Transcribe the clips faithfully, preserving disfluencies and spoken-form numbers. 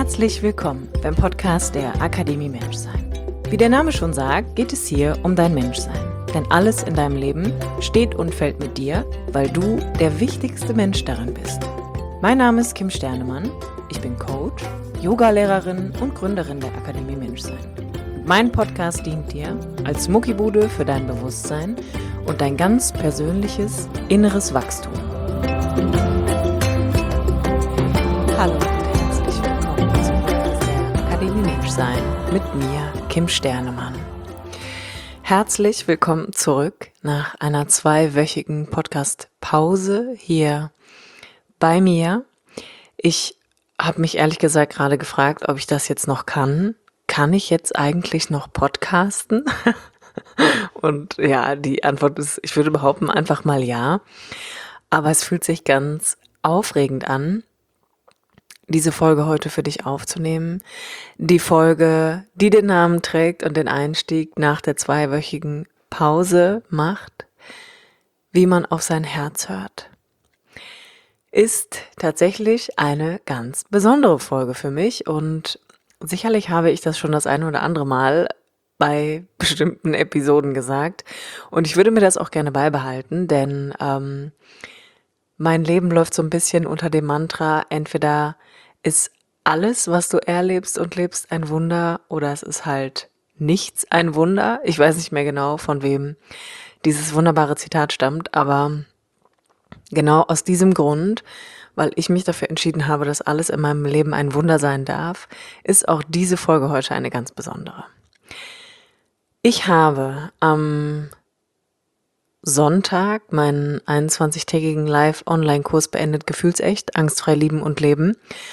Herzlich willkommen beim Podcast der Akademie Menschsein. Wie der Name schon sagt, geht es hier um dein Menschsein. Denn alles in deinem Leben steht und fällt mit dir, weil du der wichtigste Mensch darin bist. Mein Name ist Kim Sternemann, ich bin Coach, Yogalehrerin und Gründerin der Akademie Menschsein. Mein Podcast dient dir als Muckibude für dein Bewusstsein und dein ganz persönliches inneres Wachstum. Hallo und herzlich willkommen zum Podcast der Akademie Menschsein mit mir, Kim Sternemann. Herzlich willkommen zurück nach einer zweiwöchigen Podcast-Pause hier bei mir. Ich habe mich ehrlich gesagt gerade gefragt, ob ich das jetzt noch kann. Kann ich jetzt eigentlich noch podcasten? Und ja, die Antwort ist, ich würde behaupten, einfach mal ja. Aber es fühlt sich ganz aufregend an, diese Folge heute für dich aufzunehmen. Die Folge, die den Namen trägt und den Einstieg nach der zweiwöchigen Pause macht, wie man auf sein Herz hört, ist tatsächlich eine ganz besondere Folge für mich. Und sicherlich habe ich das schon das eine oder andere Mal bei bestimmten Episoden gesagt. Und ich würde mir das auch gerne beibehalten, denn ähm, mein Leben läuft so ein bisschen unter dem Mantra, entweder ist alles, was du erlebst und lebst, ein Wunder oder es ist halt nichts ein Wunder. Ich weiß nicht mehr genau, von wem dieses wunderbare Zitat stammt, aber genau aus diesem Grund, weil ich mich dafür entschieden habe, dass alles in meinem Leben ein Wunder sein darf, ist auch diese Folge heute eine ganz besondere. Ich habe am Sonntag meinen einundzwanzigtägigen Live-Online-Kurs beendet, Gefühlsecht, angstfrei lieben und leben,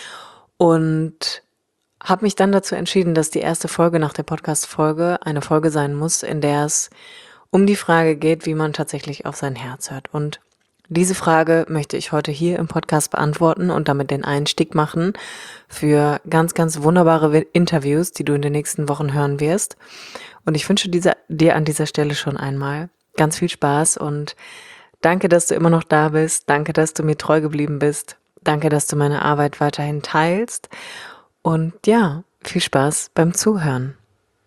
und habe mich dann dazu entschieden, dass die erste Folge nach der Podcast-Folge eine Folge sein muss, in der es um die Frage geht, wie man tatsächlich auf sein Herz hört. Und diese Frage möchte ich heute hier im Podcast beantworten und damit den Einstieg machen für ganz, ganz wunderbare Interviews, die du in den nächsten Wochen hören wirst. Und ich wünsche dieser, dir an dieser Stelle schon einmal ganz viel Spaß und danke, dass du immer noch da bist. Danke, dass du mir treu geblieben bist. Danke, dass du meine Arbeit weiterhin teilst. Und ja, viel Spaß beim Zuhören.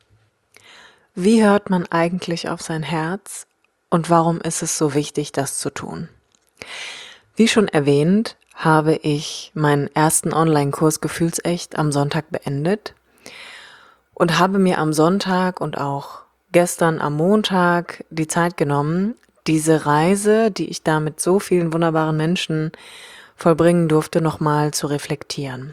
Wie hört man eigentlich auf sein Herz und warum ist es so wichtig, das zu tun? Wie schon erwähnt, habe ich meinen ersten Online-Kurs Gefühlsecht am Sonntag beendet und habe mir am Sonntag und auch gestern am Montag die Zeit genommen, diese Reise, die ich da mit so vielen wunderbaren Menschen vollbringen durfte, nochmal zu reflektieren.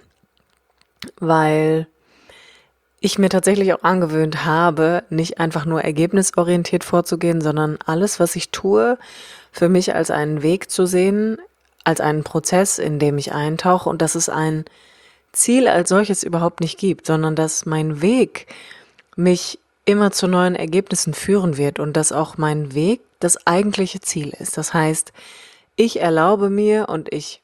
Weil ich mir tatsächlich auch angewöhnt habe, nicht einfach nur ergebnisorientiert vorzugehen, sondern alles, was ich tue, für mich als einen Weg zu sehen, als einen Prozess, in dem ich eintauche und dass es ein Ziel als solches überhaupt nicht gibt, sondern dass mein Weg mich immer zu neuen Ergebnissen führen wird und dass auch mein Weg das eigentliche Ziel ist. Das heißt, ich erlaube mir und ich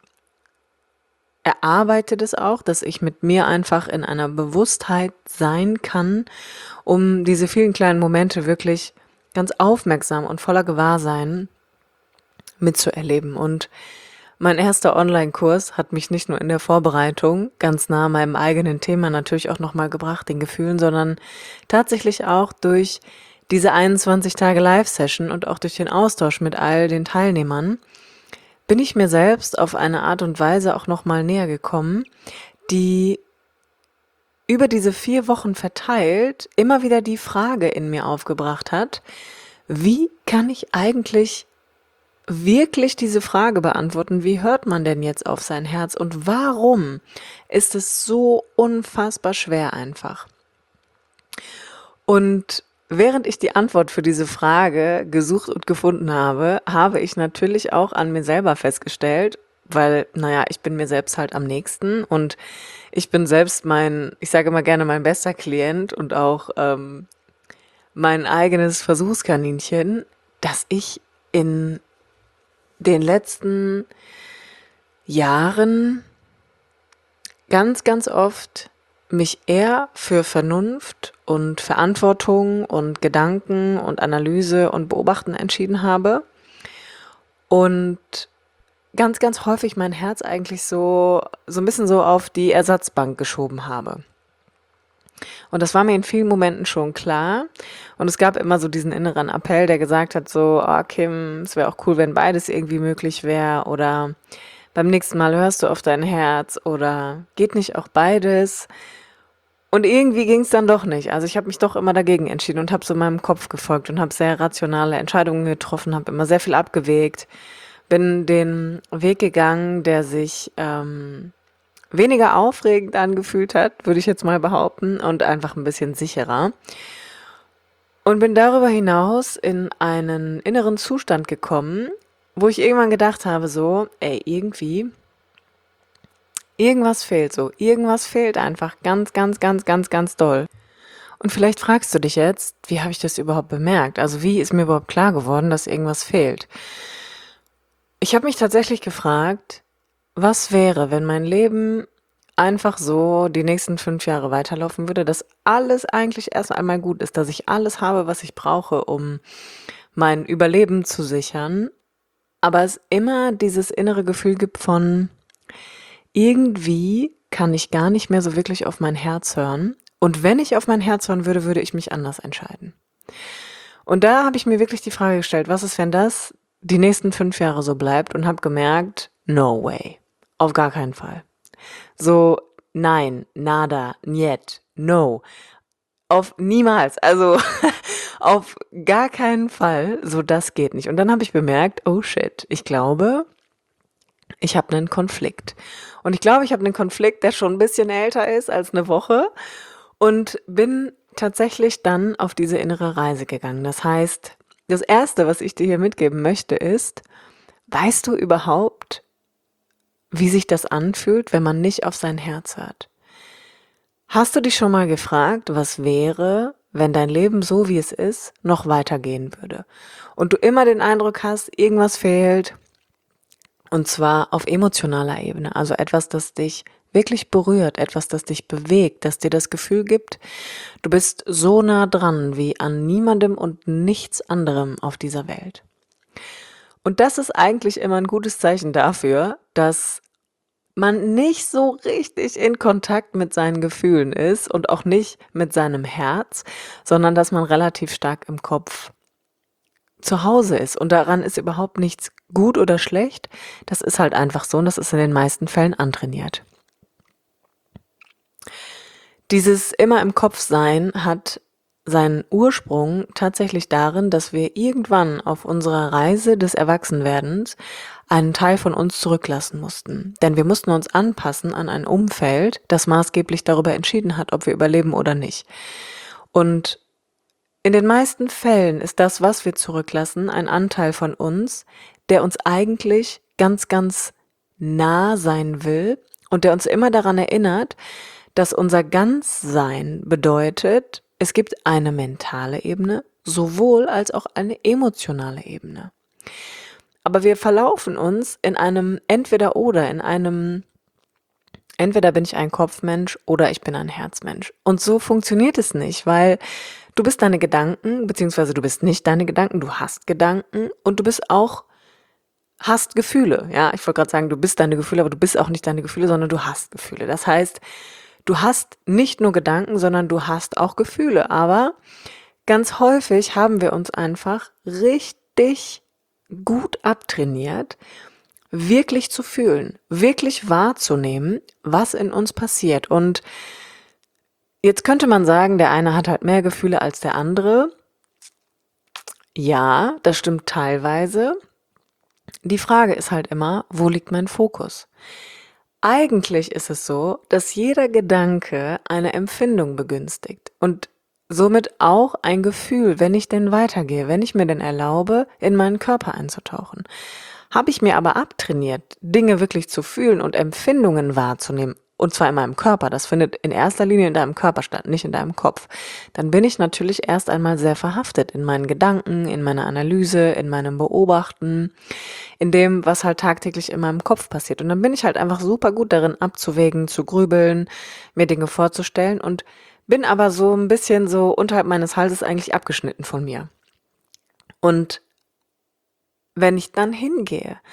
erarbeite das auch, dass ich mit mir einfach in einer Bewusstheit sein kann, um diese vielen kleinen Momente wirklich ganz aufmerksam und voller Gewahrsein mitzuerleben. Und mein erster Online-Kurs hat mich nicht nur in der Vorbereitung ganz nah meinem eigenen Thema natürlich auch nochmal gebracht, den Gefühlen, sondern tatsächlich auch durch diese einundzwanzig Tage Live-Session und auch durch den Austausch mit all den Teilnehmern bin ich mir selbst auf eine Art und Weise auch nochmal näher gekommen, die über diese vier Wochen verteilt immer wieder die Frage in mir aufgebracht hat, wie kann ich eigentlich wirklich diese Frage beantworten, wie hört man denn jetzt auf sein Herz und warum ist es so unfassbar schwer einfach? Und während ich die Antwort für diese Frage gesucht und gefunden habe, habe ich natürlich auch an mir selber festgestellt, weil, naja, ich bin mir selbst halt am nächsten und ich bin selbst mein, ich sage immer gerne mein bester Klient und auch ähm, mein eigenes Versuchskaninchen, dass ich in den letzten Jahren ganz, ganz oft mich eher für Vernunft und Verantwortung und Gedanken und Analyse und Beobachten entschieden habe und ganz, ganz häufig mein Herz eigentlich so, so ein bisschen so auf die Ersatzbank geschoben habe. Und das war mir in vielen Momenten schon klar. Und es gab immer so diesen inneren Appell, der gesagt hat so, oh Kim, es wäre auch cool, wenn beides irgendwie möglich wäre. Oder beim nächsten Mal hörst du auf dein Herz. Oder geht nicht auch beides? Und irgendwie ging es dann doch nicht. Also ich habe mich doch immer dagegen entschieden und habe so meinem Kopf gefolgt und habe sehr rationale Entscheidungen getroffen, habe immer sehr viel abgewägt, bin den Weg gegangen, der sich ähm, weniger aufregend angefühlt hat, würde ich jetzt mal behaupten, und einfach ein bisschen sicherer. Und bin darüber hinaus in einen inneren Zustand gekommen, wo ich irgendwann gedacht habe, so, ey, irgendwie, irgendwas fehlt so, irgendwas fehlt einfach ganz, ganz, ganz, ganz, ganz doll. Und vielleicht fragst du dich jetzt, wie habe ich das überhaupt bemerkt? Also wie ist mir überhaupt klar geworden, dass irgendwas fehlt? Ich habe mich tatsächlich gefragt, was wäre, wenn mein Leben einfach so die nächsten fünf Jahre weiterlaufen würde, dass alles eigentlich erst einmal gut ist, dass ich alles habe, was ich brauche, um mein Überleben zu sichern, aber es immer dieses innere Gefühl gibt von, irgendwie kann ich gar nicht mehr so wirklich auf mein Herz hören. Und wenn ich auf mein Herz hören würde, würde ich mich anders entscheiden. Und da habe ich mir wirklich die Frage gestellt, was ist, wenn das die nächsten fünf Jahre so bleibt, und habe gemerkt, no way, auf gar keinen Fall. So, nein, nada, niet, no, auf niemals, also auf gar keinen Fall, so das geht nicht. Und dann habe ich bemerkt, oh shit, ich glaube, ich habe einen Konflikt. Und ich glaube, ich habe einen Konflikt, der schon ein bisschen älter ist als eine Woche, und bin tatsächlich dann auf diese innere Reise gegangen. Das heißt, das Erste, was ich dir hier mitgeben möchte, ist, weißt du überhaupt, wie sich das anfühlt, wenn man nicht auf sein Herz hört? Hast du dich schon mal gefragt, was wäre, wenn dein Leben so, wie es ist, noch weitergehen würde? Und du immer den Eindruck hast, irgendwas fehlt, und zwar auf emotionaler Ebene, also etwas, das dich wirklich berührt, etwas, das dich bewegt, das dir das Gefühl gibt, du bist so nah dran wie an niemandem und nichts anderem auf dieser Welt. Und das ist eigentlich immer ein gutes Zeichen dafür, dass man nicht so richtig in Kontakt mit seinen Gefühlen ist und auch nicht mit seinem Herz, sondern dass man relativ stark im Kopf zu Hause ist. Und daran ist überhaupt nichts gut oder schlecht. Das ist halt einfach so, und das ist in den meisten Fällen antrainiert. Dieses immer im Kopf sein hat seinen Ursprung tatsächlich darin, dass wir irgendwann auf unserer Reise des Erwachsenwerdens einen Teil von uns zurücklassen mussten. Denn wir mussten uns anpassen an ein Umfeld, das maßgeblich darüber entschieden hat, ob wir überleben oder nicht. Und in den meisten Fällen ist das, was wir zurücklassen, ein Anteil von uns, der uns eigentlich ganz, ganz nah sein will und der uns immer daran erinnert, dass unser Ganzsein bedeutet, es gibt eine mentale Ebene, sowohl als auch eine emotionale Ebene. Aber wir verlaufen uns in einem Entweder-Oder, in einem entweder bin ich ein Kopfmensch oder ich bin ein Herzmensch. Und so funktioniert es nicht, weil du bist deine Gedanken, beziehungsweise du bist nicht deine Gedanken, du hast Gedanken und du bist auch, hast Gefühle. Ja, ich wollte gerade sagen, du bist deine Gefühle, aber du bist auch nicht deine Gefühle, sondern du hast Gefühle. Das heißt, du hast nicht nur Gedanken, sondern du hast auch Gefühle. Aber ganz häufig haben wir uns einfach richtig gut abtrainiert, wirklich zu fühlen, wirklich wahrzunehmen, was in uns passiert. Und jetzt könnte man sagen, der eine hat halt mehr Gefühle als der andere. Ja, das stimmt teilweise. Die Frage ist halt immer, wo liegt mein Fokus? Eigentlich ist es so, dass jeder Gedanke eine Empfindung begünstigt und somit auch ein Gefühl, wenn ich denn weitergehe, wenn ich mir denn erlaube, in meinen Körper einzutauchen. Habe ich mir aber abtrainiert, Dinge wirklich zu fühlen und Empfindungen wahrzunehmen, und zwar in meinem Körper, das findet in erster Linie in deinem Körper statt, nicht in deinem Kopf, dann bin ich natürlich erst einmal sehr verhaftet in meinen Gedanken, in meiner Analyse, in meinem Beobachten, in dem, was halt tagtäglich in meinem Kopf passiert. Und dann bin ich halt einfach super gut darin, abzuwägen, zu grübeln, mir Dinge vorzustellen, und bin aber so ein bisschen so unterhalb meines Halses eigentlich abgeschnitten von mir. Und wenn ich dann hingehe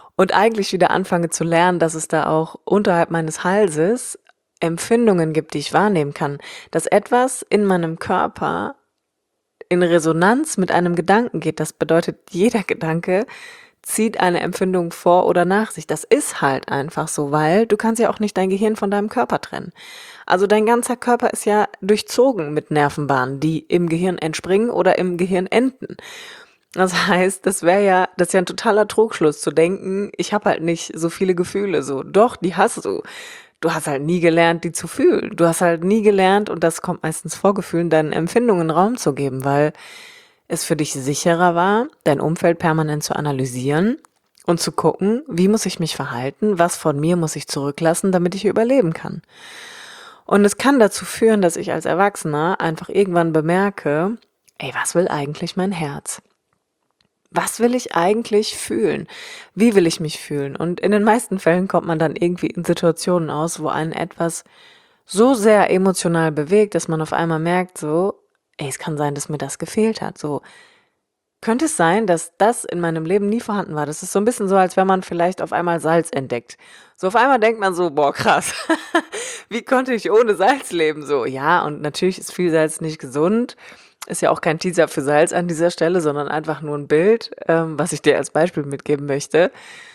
und eigentlich wieder anfange zu lernen, dass es da auch unterhalb meines Halses Empfindungen gibt, die ich wahrnehmen kann, dass etwas in meinem Körper in Resonanz mit einem Gedanken geht. Das bedeutet, jeder Gedanke zieht eine Empfindung vor oder nach sich. Das ist halt einfach so, weil du kannst ja auch nicht dein Gehirn von deinem Körper trennen. Also dein ganzer Körper ist ja durchzogen mit Nervenbahnen, die im Gehirn entspringen oder im Gehirn enden. Das heißt, das wäre ja, das ist ja ein totaler Trugschluss zu denken, ich habe halt nicht so viele Gefühle so. Doch, die hast du. Du hast halt nie gelernt, die zu fühlen. Du hast halt nie gelernt, und das kommt meistens vor Gefühlen, deinen Empfindungen Raum zu geben, weil es für dich sicherer war, dein Umfeld permanent zu analysieren und zu gucken, wie muss ich mich verhalten, was von mir muss ich zurücklassen, damit ich überleben kann. Und es kann dazu führen, dass ich als Erwachsener einfach irgendwann bemerke, ey, was will eigentlich mein Herz? Was will ich eigentlich fühlen? Wie will ich mich fühlen? Und in den meisten Fällen kommt man dann irgendwie in Situationen aus, wo einen etwas so sehr emotional bewegt, dass man auf einmal merkt, so, ey, es kann sein, dass mir das gefehlt hat. So, könnte es sein, dass das in meinem Leben nie vorhanden war? Das ist so ein bisschen so, als wenn man vielleicht auf einmal Salz entdeckt. So auf einmal denkt man so, boah, krass, wie konnte ich ohne Salz leben? So, ja, und natürlich ist viel Salz nicht gesund. Ist ja auch kein Teaser für Salz an dieser Stelle, sondern einfach nur ein Bild, ähm, was ich dir als Beispiel mitgeben möchte.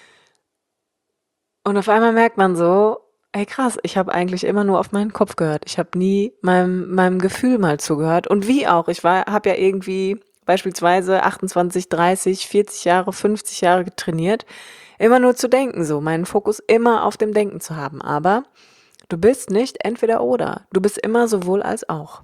Und auf einmal merkt man so, ey krass, ich habe eigentlich immer nur auf meinen Kopf gehört. Ich habe nie meinem, meinem Gefühl mal zugehört. Und wie auch, ich war, habe ja irgendwie beispielsweise achtundzwanzig, dreißig, vierzig Jahre, fünfzig Jahre trainiert, immer nur zu denken, so meinen Fokus immer auf dem Denken zu haben. Aber du bist nicht entweder oder, du bist immer sowohl als auch.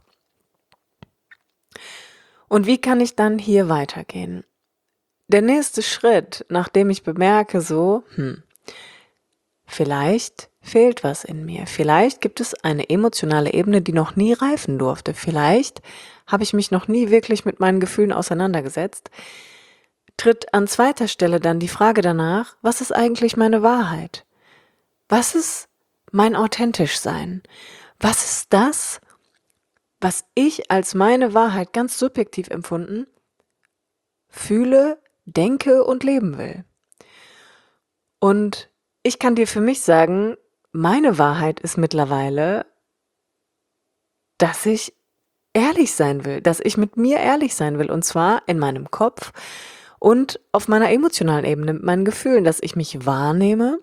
Und wie kann ich dann hier weitergehen? Der nächste Schritt, nachdem ich bemerke, so, hm, vielleicht fehlt was in mir. Vielleicht gibt es eine emotionale Ebene, die noch nie reifen durfte. Vielleicht habe ich mich noch nie wirklich mit meinen Gefühlen auseinandergesetzt. Tritt an zweiter Stelle dann die Frage danach, was ist eigentlich meine Wahrheit? Was ist mein authentisch Sein? Was ist das, was ich als meine Wahrheit ganz subjektiv empfunden fühle, denke und leben will? Und ich kann dir für mich sagen, meine Wahrheit ist mittlerweile, dass ich ehrlich sein will, dass ich mit mir ehrlich sein will, und zwar in meinem Kopf und auf meiner emotionalen Ebene mit meinen Gefühlen, dass ich mich wahrnehme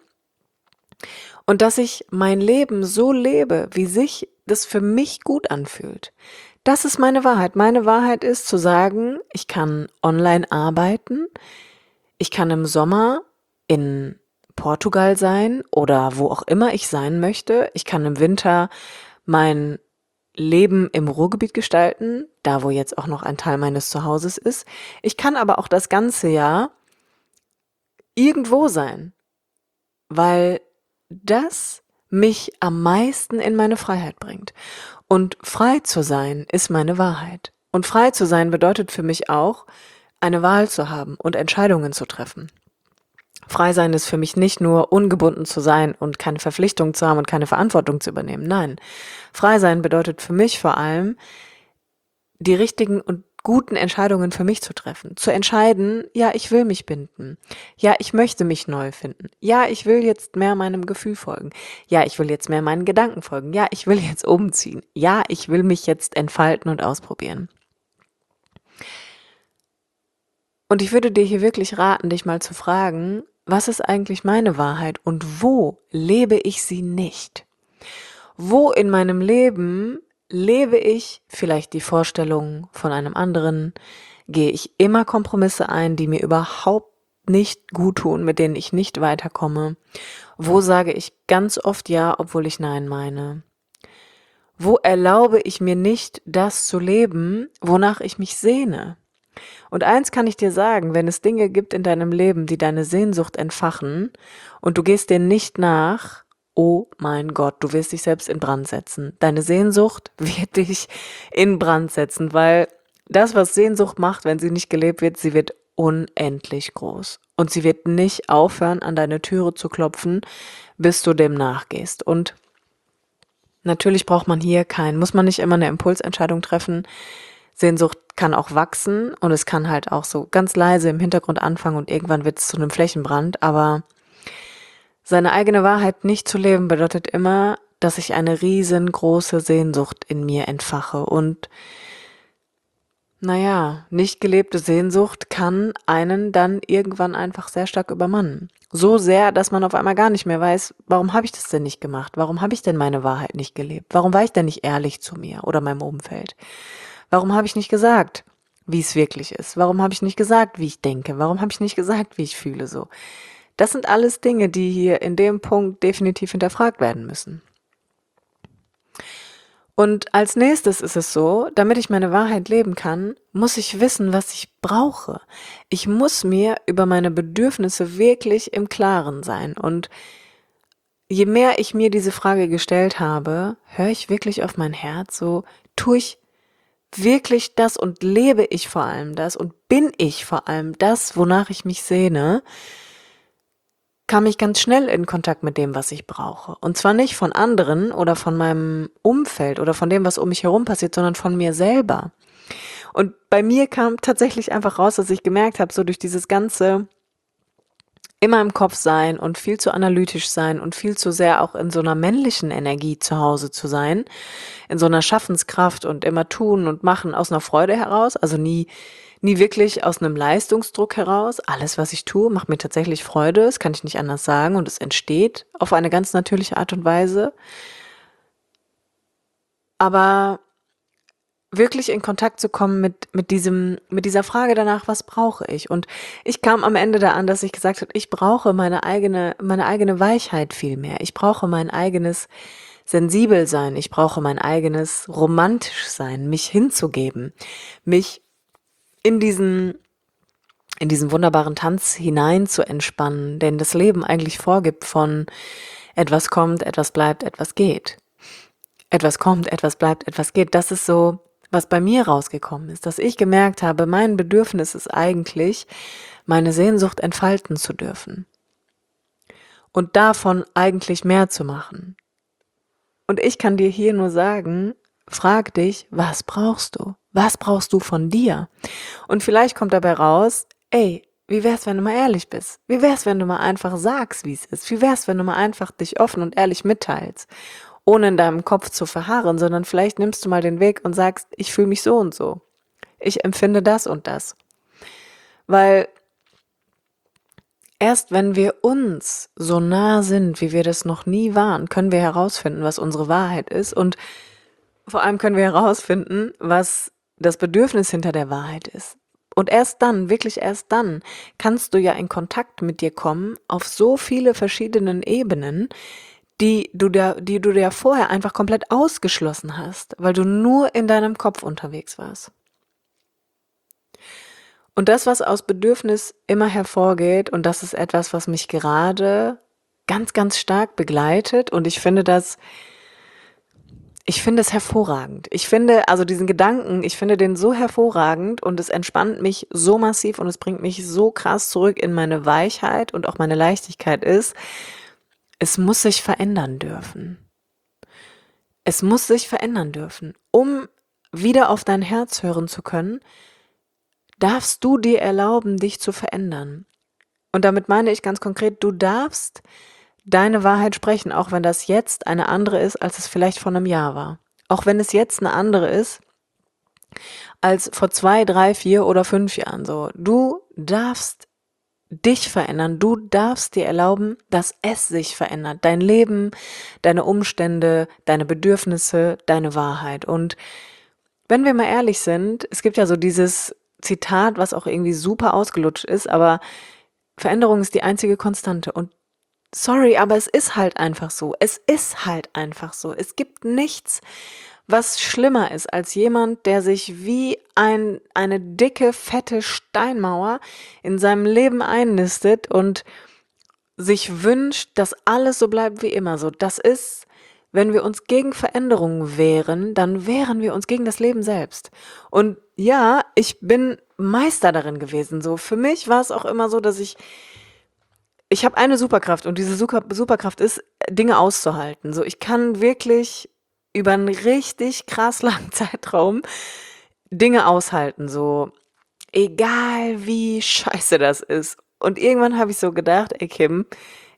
und dass ich mein Leben so lebe, wie sich das für mich gut anfühlt. Das ist meine Wahrheit. Meine Wahrheit ist zu sagen, ich kann online arbeiten, ich kann im Sommer in Portugal sein oder wo auch immer ich sein möchte. Ich kann im Winter mein Leben im Ruhrgebiet gestalten, da wo jetzt auch noch ein Teil meines Zuhauses ist. Ich kann aber auch das ganze Jahr irgendwo sein, weil das mich am meisten in meine Freiheit bringt. Und frei zu sein ist meine Wahrheit. Und frei zu sein bedeutet für mich auch, eine Wahl zu haben und Entscheidungen zu treffen. Frei sein ist für mich nicht nur ungebunden zu sein und keine Verpflichtung zu haben und keine Verantwortung zu übernehmen. Nein, frei sein bedeutet für mich vor allem, die richtigen und guten Entscheidungen für mich zu treffen. Zu entscheiden, ja, ich will mich binden. Ja, ich möchte mich neu finden. Ja, ich will jetzt mehr meinem Gefühl folgen. Ja, ich will jetzt mehr meinen Gedanken folgen. Ja, ich will jetzt umziehen. Ja, ich will mich jetzt entfalten und ausprobieren. Und ich würde dir hier wirklich raten, dich mal zu fragen, was ist eigentlich meine Wahrheit und wo lebe ich sie nicht? Wo in meinem Leben lebe ich vielleicht die Vorstellung von einem anderen? Gehe ich immer Kompromisse ein, die mir überhaupt nicht gut tun, mit denen ich nicht weiterkomme? Wo sage ich ganz oft ja, obwohl ich nein meine? Wo erlaube ich mir nicht, das zu leben, wonach ich mich sehne? Und eins kann ich dir sagen, wenn es Dinge gibt in deinem Leben, die deine Sehnsucht entfachen und du gehst denen nicht nach, oh mein Gott, du wirst dich selbst in Brand setzen. Deine Sehnsucht wird dich in Brand setzen, weil das, was Sehnsucht macht, wenn sie nicht gelebt wird, sie wird unendlich groß. Und sie wird nicht aufhören, an deine Türe zu klopfen, bis du dem nachgehst. Und natürlich braucht man hier kein, muss man nicht immer eine Impulsentscheidung treffen. Sehnsucht kann auch wachsen und es kann halt auch so ganz leise im Hintergrund anfangen und irgendwann wird es zu einem Flächenbrand, aber Seine eigene Wahrheit nicht zu leben bedeutet immer, dass ich eine riesengroße Sehnsucht in mir entfache und naja, nicht gelebte Sehnsucht kann einen dann irgendwann einfach sehr stark übermannen. So sehr, dass man auf einmal gar nicht mehr weiß, warum habe ich das denn nicht gemacht? Warum habe ich denn meine Wahrheit nicht gelebt? Warum war ich denn nicht ehrlich zu mir oder meinem Umfeld? Warum habe ich nicht gesagt, wie es wirklich ist? Warum habe ich nicht gesagt, wie ich denke? Warum habe ich nicht gesagt, wie ich fühle so? Das sind alles Dinge, die hier in dem Punkt definitiv hinterfragt werden müssen. Und als nächstes ist es so, damit ich meine Wahrheit leben kann, muss ich wissen, was ich brauche. Ich muss mir über meine Bedürfnisse wirklich im Klaren sein. Und je mehr ich mir diese Frage gestellt habe, höre ich wirklich auf mein Herz, so tue ich wirklich das und lebe ich vor allem das und bin ich vor allem das, wonach ich mich sehne, kam ich ganz schnell in Kontakt mit dem, was ich brauche. Und zwar nicht von anderen oder von meinem Umfeld oder von dem, was um mich herum passiert, sondern von mir selber. Und bei mir kam tatsächlich einfach raus, dass ich gemerkt habe, so durch dieses ganze immer im Kopf sein und viel zu analytisch sein und viel zu sehr auch in so einer männlichen Energie zu Hause zu sein, in so einer Schaffenskraft und immer tun und machen aus einer Freude heraus, also nie nie wirklich aus einem Leistungsdruck heraus. Alles, was ich tue, macht mir tatsächlich Freude, das kann ich nicht anders sagen und es entsteht auf eine ganz natürliche Art und Weise. Aber wirklich in Kontakt zu kommen mit mit diesem mit dieser Frage danach, was brauche ich? Und ich kam am Ende da an, dass ich gesagt habe, ich brauche meine eigene meine eigene Weichheit viel mehr. Ich brauche mein eigenes Sensibelsein, ich brauche mein eigenes romantisch sein, mich hinzugeben, mich in diesen in diesen wunderbaren Tanz hinein zu entspannen, den das Leben eigentlich vorgibt von etwas kommt, etwas bleibt, etwas geht. Etwas kommt, etwas bleibt, etwas geht. Das ist so, was bei mir rausgekommen ist, dass ich gemerkt habe, mein Bedürfnis ist eigentlich, meine Sehnsucht entfalten zu dürfen und davon eigentlich mehr zu machen. Und ich kann dir hier nur sagen, frag dich, was brauchst du? Was brauchst du von dir? Und vielleicht kommt dabei raus, ey, wie wär's, wenn du mal ehrlich bist? Wie wär's, wenn du mal einfach sagst, wie es ist? Wie wär's, wenn du mal einfach dich offen und ehrlich mitteilst? Ohne in deinem Kopf zu verharren, sondern vielleicht nimmst du mal den Weg und sagst, ich fühle mich so und so. Ich empfinde das und das. Weil erst wenn wir uns so nah sind, wie wir das noch nie waren, können wir herausfinden, was unsere Wahrheit ist und vor allem können wir herausfinden, was das Bedürfnis hinter der Wahrheit ist. Und erst dann, wirklich erst dann, kannst du ja in Kontakt mit dir kommen auf so viele verschiedenen Ebenen, die du dir, die du dir vorher einfach komplett ausgeschlossen hast, weil du nur in deinem Kopf unterwegs warst. Und das, was aus Bedürfnis immer hervorgeht, und das ist etwas, was mich gerade ganz, ganz stark begleitet, und ich finde das, ich finde es hervorragend. Ich finde, also diesen Gedanken, ich finde den so hervorragend und es entspannt mich so massiv und es bringt mich so krass zurück in meine Weichheit und auch meine Leichtigkeit ist, es muss sich verändern dürfen. Es muss sich verändern dürfen. Um wieder auf dein Herz hören zu können, darfst du dir erlauben, dich zu verändern. Und damit meine ich ganz konkret, du darfst deine Wahrheit sprechen, auch wenn das jetzt eine andere ist, als es vielleicht vor einem Jahr war. Auch wenn es jetzt eine andere ist, als vor zwei, drei, vier oder fünf Jahren. So, du darfst dich verändern. Du darfst dir erlauben, dass es sich verändert. Dein Leben, deine Umstände, deine Bedürfnisse, deine Wahrheit. Und wenn wir mal ehrlich sind, es gibt ja so dieses Zitat, was auch irgendwie super ausgelutscht ist, aber Veränderung ist die einzige Konstante. Und sorry, aber es ist halt einfach so. Es ist halt einfach so. Es gibt nichts, was schlimmer ist als jemand, der sich wie ein, eine dicke, fette Steinmauer in seinem Leben einnistet und sich wünscht, dass alles so bleibt wie immer. So, das ist, wenn wir uns gegen Veränderungen wehren, dann wehren wir uns gegen das Leben selbst. Und ja, ich bin Meister darin gewesen. So, für mich war es auch immer so, dass ich ich habe eine Superkraft und diese Super Superkraft ist, Dinge auszuhalten. So, ich kann wirklich über einen richtig krass langen Zeitraum Dinge aushalten, so egal wie scheiße das ist. Und irgendwann habe ich so gedacht, ey Kim,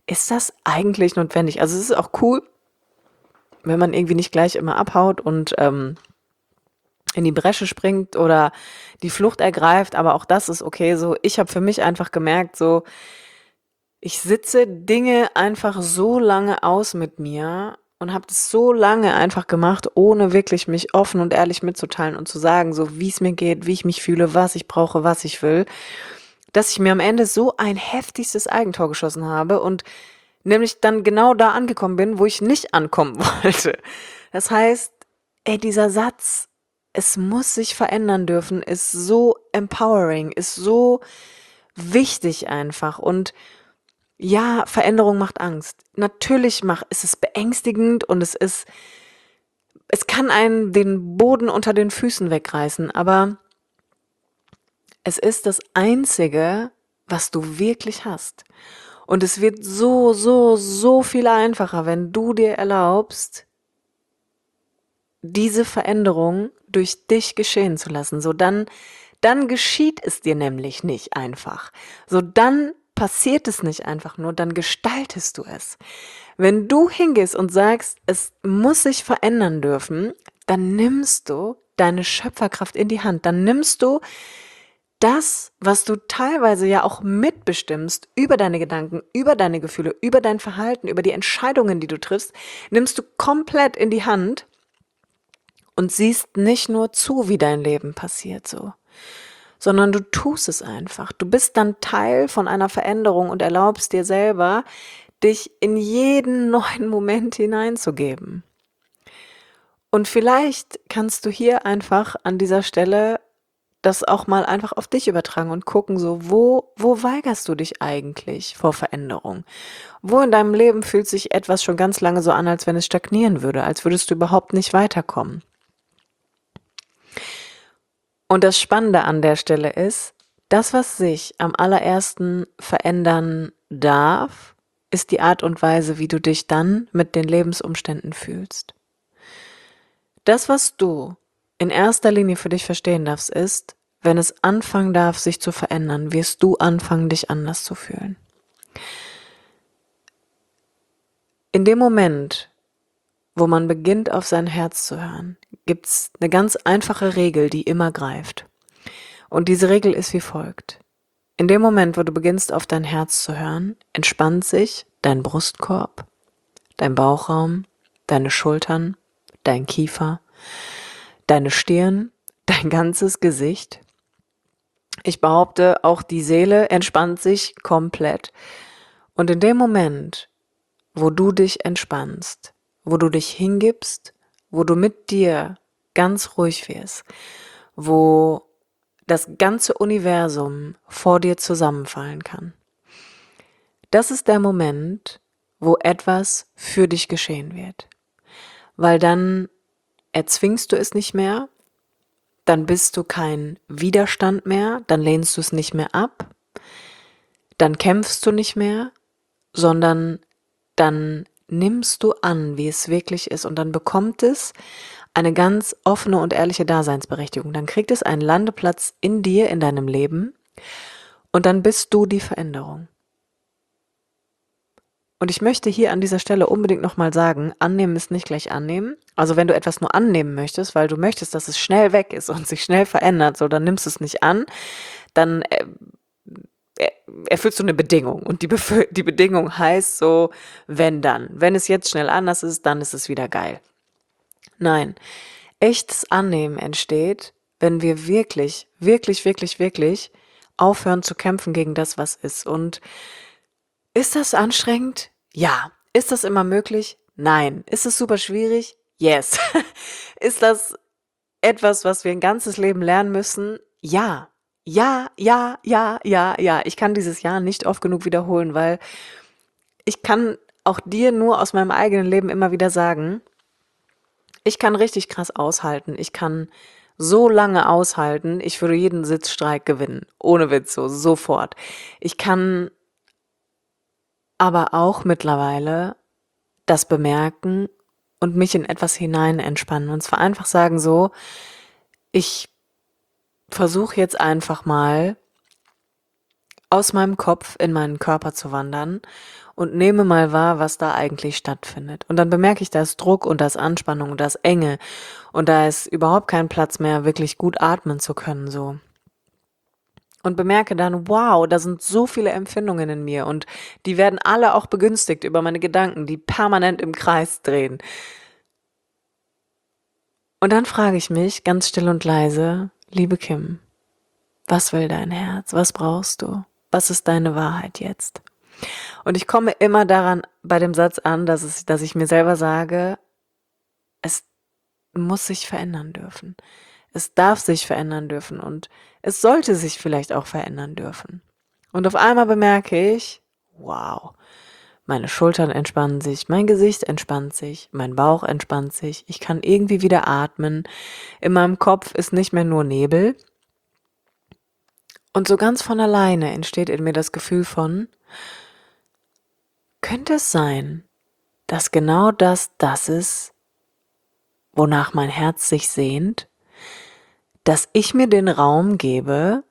ist das eigentlich notwendig? Also es ist auch cool, wenn man irgendwie nicht gleich immer abhaut und ähm, in die Bresche springt oder die Flucht ergreift, aber auch das ist okay so. Ich habe für mich einfach gemerkt, so, ich sitze Dinge einfach so lange aus mit mir und habe das so lange einfach gemacht, ohne wirklich mich offen und ehrlich mitzuteilen und zu sagen, so wie es mir geht, wie ich mich fühle, was ich brauche, was ich will, dass ich mir am Ende so ein heftigstes Eigentor geschossen habe und nämlich dann genau da angekommen bin, wo ich nicht ankommen wollte. Das heißt, ey, dieser Satz, es muss sich verändern dürfen, ist so empowering, ist so wichtig einfach. Und ja, Veränderung macht Angst. Natürlich macht, ist es beängstigend und es ist, es kann einen den Boden unter den Füßen wegreißen, aber es ist das Einzige, was du wirklich hast. Und es wird so, so, so viel einfacher, wenn du dir erlaubst, diese Veränderung durch dich geschehen zu lassen. So dann, dann geschieht es dir nämlich nicht einfach. So dann passiert es nicht einfach nur, dann gestaltest du es. Wenn du hingehst und sagst, es muss sich verändern dürfen, dann nimmst du deine Schöpferkraft in die Hand. Dann nimmst du das, was du teilweise ja auch mitbestimmst über deine Gedanken, über deine Gefühle, über dein Verhalten, über die Entscheidungen, die du triffst, nimmst du komplett in die Hand und siehst nicht nur zu, wie dein Leben passiert so, sondern du tust es einfach. Du bist dann Teil von einer Veränderung und erlaubst dir selber, dich in jeden neuen Moment hineinzugeben. Und vielleicht kannst du hier einfach an dieser Stelle das auch mal einfach auf dich übertragen und gucken, so, wo, wo weigerst du dich eigentlich vor Veränderung? Wo in deinem Leben fühlt sich etwas schon ganz lange so an, als wenn es stagnieren würde, als würdest du überhaupt nicht weiterkommen? Und das Spannende an der Stelle ist, das, was sich am allerersten verändern darf, ist die Art und Weise, wie du dich dann mit den Lebensumständen fühlst. Das, was du in erster Linie für dich verstehen darfst, ist, wenn es anfangen darf, sich zu verändern, wirst du anfangen, dich anders zu fühlen. In dem Moment, wo man beginnt, auf sein Herz zu hören, gibt es eine ganz einfache Regel, die immer greift. Und diese Regel ist wie folgt. In dem Moment, wo du beginnst, auf dein Herz zu hören, entspannt sich dein Brustkorb, dein Bauchraum, deine Schultern, dein Kiefer, deine Stirn, dein ganzes Gesicht. Ich behaupte, auch die Seele entspannt sich komplett. Und in dem Moment, wo du dich entspannst, wo du dich hingibst, wo du mit dir ganz ruhig wirst, wo das ganze Universum vor dir zusammenfallen kann. Das ist der Moment, wo etwas für dich geschehen wird. Weil dann erzwingst du es nicht mehr, dann bist du kein Widerstand mehr, dann lehnst du es nicht mehr ab, dann kämpfst du nicht mehr, sondern dann nimmst du an, wie es wirklich ist und dann bekommt es eine ganz offene und ehrliche Daseinsberechtigung. Dann kriegt es einen Landeplatz in dir, in deinem Leben und dann bist du die Veränderung. Und ich möchte hier an dieser Stelle unbedingt nochmal sagen, annehmen ist nicht gleich annehmen. Also wenn du etwas nur annehmen möchtest, weil du möchtest, dass es schnell weg ist und sich schnell verändert, so dann nimmst du es nicht an, dann äh, erfüllst du eine Bedingung. Und die, Bef- die Bedingung heißt so, wenn dann. Wenn es jetzt schnell anders ist, dann ist es wieder geil. Nein, echtes Annehmen entsteht, wenn wir wirklich, wirklich, wirklich, wirklich aufhören zu kämpfen gegen das, was ist. Und ist das anstrengend? Ja. Ist das immer möglich? Nein. Ist es super schwierig? Yes. Ist das etwas, was wir ein ganzes Leben lernen müssen? Ja. Ja, ja, ja, ja, ja. Ich kann dieses Ja nicht oft genug wiederholen, weil ich kann auch dir nur aus meinem eigenen Leben immer wieder sagen, ich kann richtig krass aushalten. Ich kann so lange aushalten, ich würde jeden Sitzstreik gewinnen. Ohne Witz, so sofort. Ich kann aber auch mittlerweile das bemerken und mich in etwas hinein entspannen. Und zwar einfach sagen so, ich versuche jetzt einfach mal aus meinem Kopf in meinen Körper zu wandern und nehme mal wahr, was da eigentlich stattfindet. Und dann bemerke ich, da ist Druck und da ist Anspannung und da ist Enge und da ist überhaupt kein Platz mehr, wirklich gut atmen zu können, so. Und bemerke dann, wow, da sind so viele Empfindungen in mir und die werden alle auch begünstigt über meine Gedanken, die permanent im Kreis drehen. Und dann frage ich mich ganz still und leise, liebe Kim, was will dein Herz? Was brauchst du? Was ist deine Wahrheit jetzt? Und ich komme immer daran bei dem Satz an, dass, es, dass ich mir selber sage, es muss sich verändern dürfen. Es darf sich verändern dürfen und es sollte sich vielleicht auch verändern dürfen. Und auf einmal bemerke ich, wow, meine Schultern entspannen sich, mein Gesicht entspannt sich, mein Bauch entspannt sich, ich kann irgendwie wieder atmen, in meinem Kopf ist nicht mehr nur Nebel. Und so ganz von alleine entsteht in mir das Gefühl von, könnte es sein, dass genau das das ist, wonach mein Herz sich sehnt, dass ich mir den Raum gebe,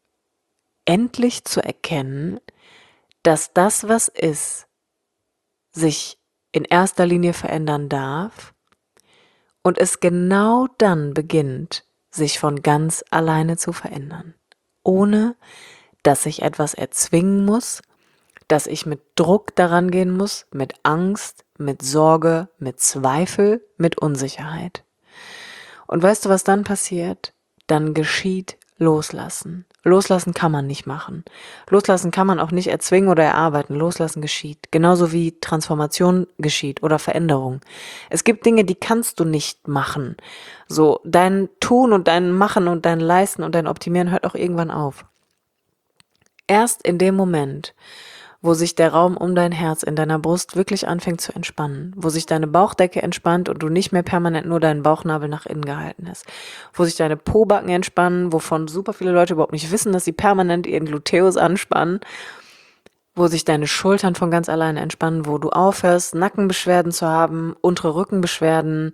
endlich zu erkennen, dass das, was ist, sich in erster Linie verändern darf und es genau dann beginnt, sich von ganz alleine zu verändern, ohne dass ich etwas erzwingen muss, dass ich mit Druck daran gehen muss, mit Angst, mit Sorge, mit Zweifel, mit Unsicherheit. Und weißt du, was dann passiert? Dann geschieht Loslassen. Loslassen kann man nicht machen. Loslassen kann man auch nicht erzwingen oder erarbeiten. Loslassen geschieht. Genauso wie Transformation geschieht oder Veränderung. Es gibt Dinge, die kannst du nicht machen. So, dein Tun und dein Machen und dein Leisten und dein Optimieren hört auch irgendwann auf. Erst in dem Moment, wo sich der Raum um dein Herz in deiner Brust wirklich anfängt zu entspannen, wo sich deine Bauchdecke entspannt und du nicht mehr permanent nur deinen Bauchnabel nach innen gehalten hast, wo sich deine Pobacken entspannen, wovon super viele Leute überhaupt nicht wissen, dass sie permanent ihren Gluteus anspannen, wo sich deine Schultern von ganz alleine entspannen, wo du aufhörst, Nackenbeschwerden zu haben, untere Rückenbeschwerden,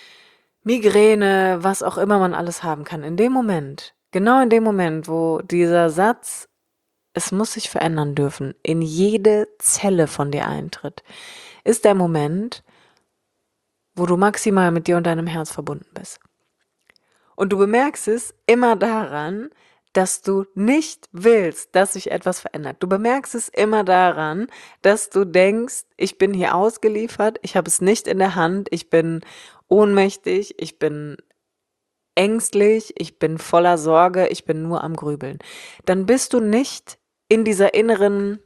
Migräne, was auch immer man alles haben kann. In dem Moment, genau in dem Moment, wo dieser Satz es muss sich verändern dürfen, in jede Zelle von dir eintritt, ist der Moment, wo du maximal mit dir und deinem Herz verbunden bist. Und du bemerkst es immer daran, dass du nicht willst, dass sich etwas verändert. Du bemerkst es immer daran, dass du denkst, ich bin hier ausgeliefert, ich habe es nicht in der Hand, ich bin ohnmächtig, ich bin ängstlich, ich bin voller Sorge, ich bin nur am Grübeln. Dann bist du nicht in dieser inneren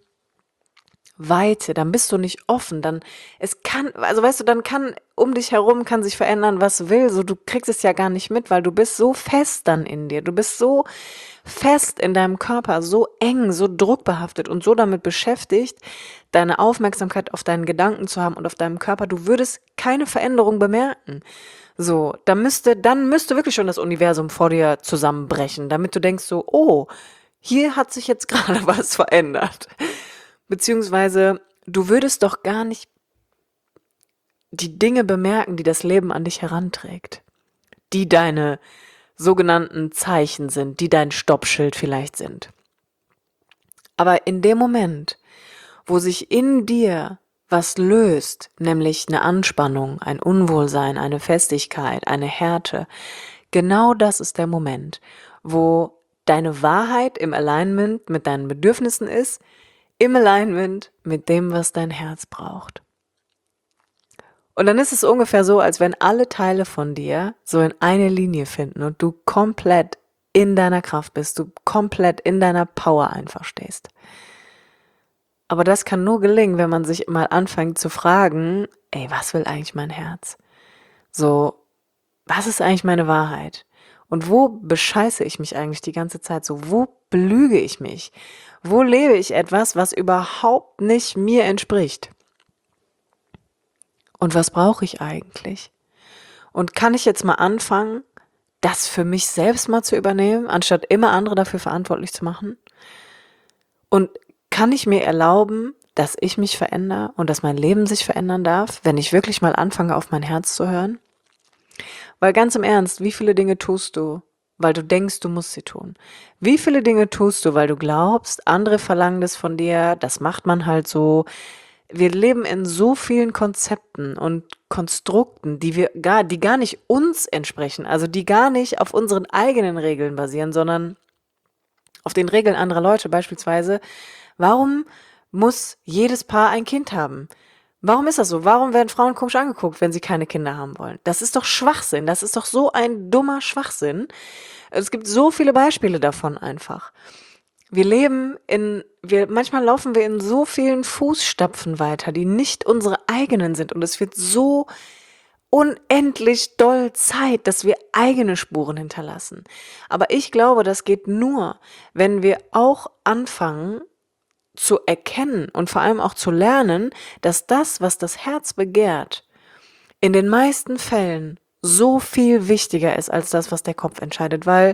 Weite, dann bist du nicht offen, dann, es kann, also weißt du, dann kann um dich herum, kann sich verändern, was will, so, du kriegst es ja gar nicht mit, weil du bist so fest dann in dir, du bist so fest in deinem Körper, so eng, so druckbehaftet und so damit beschäftigt, deine Aufmerksamkeit auf deinen Gedanken zu haben und auf deinem Körper, du würdest keine Veränderung bemerken. So, da müsste, dann müsste wirklich schon das Universum vor dir zusammenbrechen, damit du denkst so, oh, hier hat sich jetzt gerade was verändert. Beziehungsweise, du würdest doch gar nicht die Dinge bemerken, die das Leben an dich heranträgt. Die deine sogenannten Zeichen sind, die dein Stoppschild vielleicht sind. Aber in dem Moment, wo sich in dir was löst, nämlich eine Anspannung, ein Unwohlsein, eine Festigkeit, eine Härte, genau das ist der Moment, wo deine Wahrheit im Alignment mit deinen Bedürfnissen ist, im Alignment mit dem, was dein Herz braucht. Und dann ist es ungefähr so, als wenn alle Teile von dir so in eine Linie finden und du komplett in deiner Kraft bist, du komplett in deiner Power einfach stehst. Aber das kann nur gelingen, wenn man sich mal anfängt zu fragen, ey, was will eigentlich mein Herz? So, was ist eigentlich meine Wahrheit? Und wo bescheiße ich mich eigentlich die ganze Zeit so? Wo belüge ich mich? Wo lebe ich etwas, was überhaupt nicht mir entspricht? Und was brauche ich eigentlich? Und kann ich jetzt mal anfangen, das für mich selbst mal zu übernehmen, anstatt immer andere dafür verantwortlich zu machen? Und kann ich mir erlauben, dass ich mich verändere und dass mein Leben sich verändern darf, wenn ich wirklich mal anfange, auf mein Herz zu hören? Weil ganz im Ernst, wie viele Dinge tust du, weil du denkst, du musst sie tun? Wie viele Dinge tust du, weil du glaubst, andere verlangen das von dir, das macht man halt so, Wir leben in so vielen Konzepten und Konstrukten, die wir gar, die gar nicht uns entsprechen, also die gar nicht auf unseren eigenen Regeln basieren, sondern auf den Regeln anderer Leute. Beispielsweise, warum muss jedes Paar ein Kind haben? Warum ist das so? Warum werden Frauen komisch angeguckt, wenn sie keine Kinder haben wollen? Das ist doch Schwachsinn. Das ist doch so ein dummer Schwachsinn. Es gibt so viele Beispiele davon einfach. Wir leben in, wir, manchmal laufen wir in so vielen Fußstapfen weiter, die nicht unsere eigenen sind. Und es wird so unendlich doll Zeit, dass wir eigene Spuren hinterlassen. Aber ich glaube, das geht nur, wenn wir auch anfangen zu erkennen und vor allem auch zu lernen, dass das, was das Herz begehrt, in den meisten Fällen so viel wichtiger ist als das, was der Kopf entscheidet. Weil,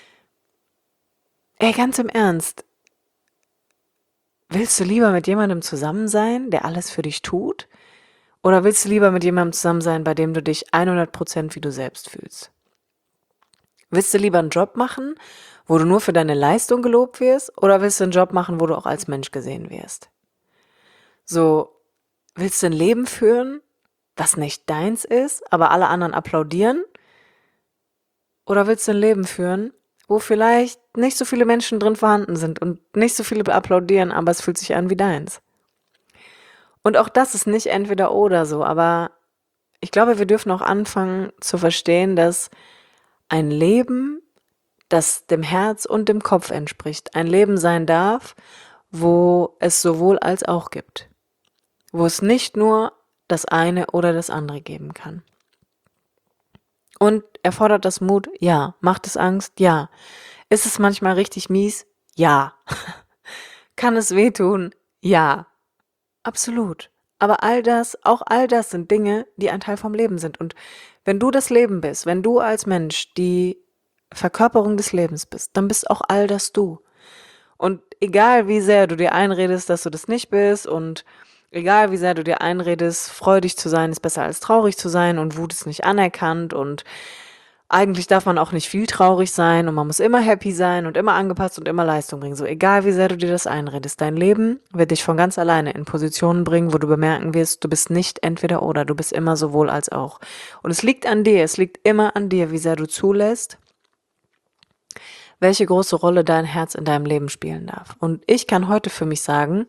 ey, ganz im Ernst, willst du lieber mit jemandem zusammen sein, der alles für dich tut? Oder willst du lieber mit jemandem zusammen sein, bei dem du dich hundert Prozent wie du selbst fühlst? Willst du lieber einen Job machen, wo du nur für deine Leistung gelobt wirst? Oder willst du einen Job machen, wo du auch als Mensch gesehen wirst? So, willst du ein Leben führen, was nicht deins ist, aber alle anderen applaudieren? Oder willst du ein Leben führen, wo vielleicht nicht so viele Menschen drin vorhanden sind und nicht so viele applaudieren, aber es fühlt sich an wie deins? Und auch das ist nicht entweder oder so, aber ich glaube, wir dürfen auch anfangen zu verstehen, dass ein Leben, das dem Herz und dem Kopf entspricht, ein Leben sein darf, wo es sowohl als auch gibt. Wo es nicht nur das eine oder das andere geben kann. Und erfordert das Mut? Ja. Macht es Angst? Ja. Ist es manchmal richtig mies? Ja. Kann es wehtun? Ja. Absolut. Aber all das, auch all das sind Dinge, die ein Teil vom Leben sind. Und wenn du das Leben bist, wenn du als Mensch die Verkörperung des Lebens bist, dann bist auch all das du. Und egal wie sehr du dir einredest, dass du das nicht bist und egal wie sehr du dir einredest, freudig zu sein ist besser als traurig zu sein und Wut ist nicht anerkannt und eigentlich darf man auch nicht viel traurig sein und man muss immer happy sein und immer angepasst und immer Leistung bringen. So egal wie sehr du dir das einredest, dein Leben wird dich von ganz alleine in Positionen bringen, wo du bemerken wirst, du bist nicht entweder oder, du bist immer sowohl als auch. Und es liegt an dir, es liegt immer an dir, wie sehr du zulässt, welche große Rolle dein Herz in deinem Leben spielen darf. Und ich kann heute für mich sagen,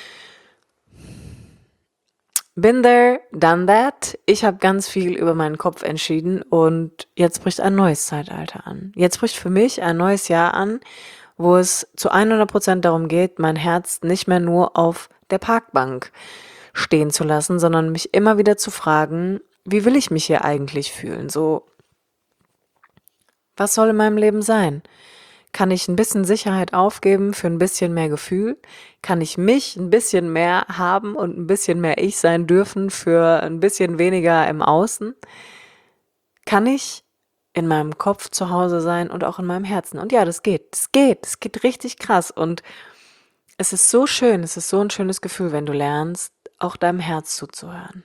been there, done that. Ich habe ganz viel über meinen Kopf entschieden und jetzt bricht ein neues Zeitalter an. Jetzt bricht für mich ein neues Jahr an, wo es zu hundert Prozent darum geht, mein Herz nicht mehr nur auf der Parkbank stehen zu lassen, sondern mich immer wieder zu fragen, wie will ich mich hier eigentlich fühlen? So, was soll in meinem Leben sein? Kann ich ein bisschen Sicherheit aufgeben für ein bisschen mehr Gefühl? Kann ich mich ein bisschen mehr haben und ein bisschen mehr ich sein dürfen für ein bisschen weniger im Außen? Kann ich in meinem Kopf zu Hause sein und auch in meinem Herzen? Und ja, das geht. Das geht. Das geht richtig krass. Und es ist so schön, es ist so ein schönes Gefühl, wenn du lernst, auch deinem Herz zuzuhören.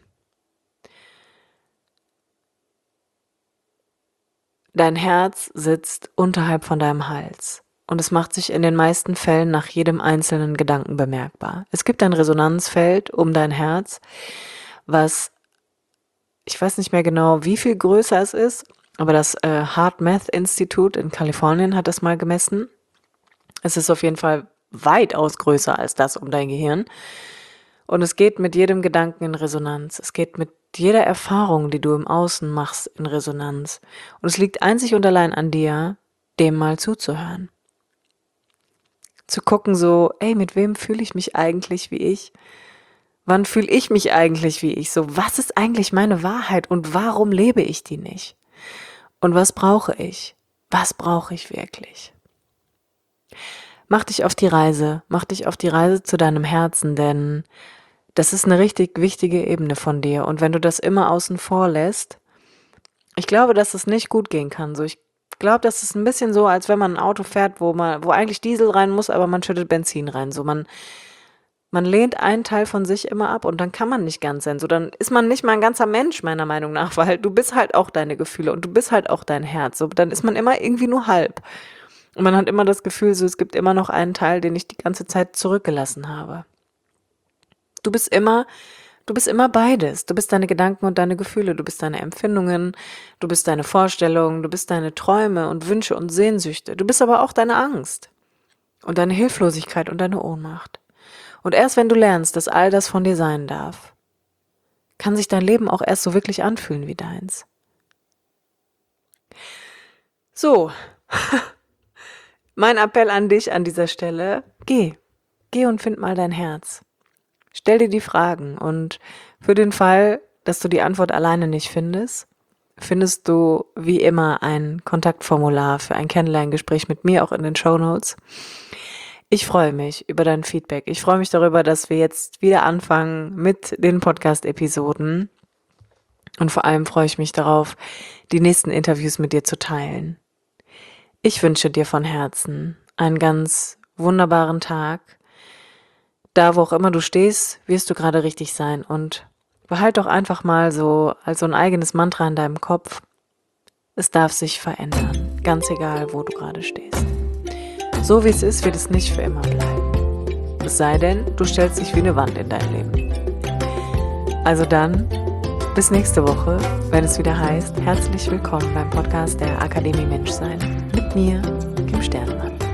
Dein Herz sitzt unterhalb von deinem Hals und es macht sich in den meisten Fällen nach jedem einzelnen Gedanken bemerkbar. Es gibt ein Resonanzfeld um dein Herz, was, ich weiß nicht mehr genau, wie viel größer es ist, aber das äh, HeartMath Institute in Kalifornien hat das mal gemessen. Es ist auf jeden Fall weitaus größer als das um dein Gehirn. Und es geht mit jedem Gedanken in Resonanz. Es geht mit jeder Erfahrung, die du im Außen machst, in Resonanz. Und es liegt einzig und allein an dir, dem mal zuzuhören. Zu gucken so, ey, mit wem fühle ich mich eigentlich wie ich? Wann fühle ich mich eigentlich wie ich? So, was ist eigentlich meine Wahrheit und warum lebe ich die nicht? Und was brauche ich? Was brauche ich wirklich? Mach dich auf die Reise, mach dich auf die Reise zu deinem Herzen, denn das ist eine richtig wichtige Ebene von dir. Und wenn du das immer außen vor lässt, ich glaube, dass es nicht gut gehen kann. So, ich glaube, das ist ein bisschen so, als wenn man ein Auto fährt, wo man, wo eigentlich Diesel rein muss, aber man schüttet Benzin rein. So, man, man lehnt einen Teil von sich immer ab und dann kann man nicht ganz sein. So, dann ist man nicht mal ein ganzer Mensch, meiner Meinung nach, weil du bist halt auch deine Gefühle und du bist halt auch dein Herz. So, dann ist man immer irgendwie nur halb. Und man hat immer das Gefühl, so, es gibt immer noch einen Teil, den ich die ganze Zeit zurückgelassen habe. Du bist immer, du bist immer beides. Du bist deine Gedanken und deine Gefühle, du bist deine Empfindungen, du bist deine Vorstellungen, du bist deine Träume und Wünsche und Sehnsüchte. Du bist aber auch deine Angst und deine Hilflosigkeit und deine Ohnmacht. Und erst wenn du lernst, dass all das von dir sein darf, kann sich dein Leben auch erst so wirklich anfühlen wie deins. So, mein Appell an dich an dieser Stelle, geh, geh und find mal dein Herz. Stell dir die Fragen und für den Fall, dass du die Antwort alleine nicht findest, findest du wie immer ein Kontaktformular für ein Kennenlerngespräch mit mir auch in den Shownotes. Ich freue mich über dein Feedback. Ich freue mich darüber, dass wir jetzt wieder anfangen mit den Podcast-Episoden. Und vor allem freue ich mich darauf, die nächsten Interviews mit dir zu teilen. Ich wünsche dir von Herzen einen ganz wunderbaren Tag. Da, wo auch immer du stehst, wirst du gerade richtig sein. Und behalt doch einfach mal so als so ein eigenes Mantra in deinem Kopf: Es darf sich verändern, ganz egal, wo du gerade stehst. So wie es ist, wird es nicht für immer bleiben. Es sei denn, du stellst dich wie eine Wand in dein Leben. Also dann, bis nächste Woche, wenn es wieder heißt, herzlich willkommen beim Podcast der Akademie Menschsein mit mir, Kim Sternemann.